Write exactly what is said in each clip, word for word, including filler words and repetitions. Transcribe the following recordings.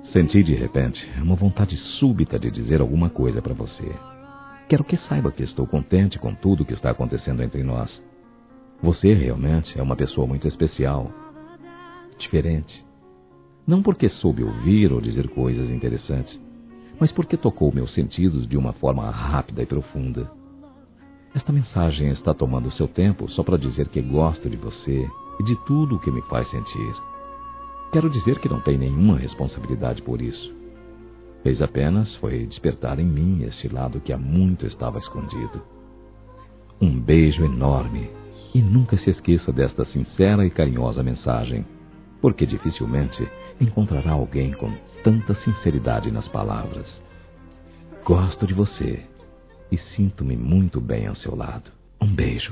Senti de repente uma vontade súbita de dizer alguma coisa para você. Quero que saiba que estou contente com tudo que está acontecendo entre nós. Você realmente é uma pessoa muito especial, diferente. Não porque soube ouvir ou dizer coisas interessantes, mas porque tocou meus sentidos de uma forma rápida e profunda. Esta mensagem está tomando seu tempo só para dizer que gosto de você e de tudo o que me faz sentir. Quero dizer que não tenho nenhuma responsabilidade por isso. Fez apenas foi despertar em mim este lado que há muito estava escondido. Um beijo enorme e nunca se esqueça desta sincera e carinhosa mensagem, porque dificilmente encontrará alguém com tanta sinceridade nas palavras. Gosto de você e sinto-me muito bem ao seu lado. Um beijo.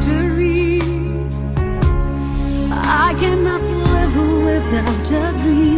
I cannot live without a dream.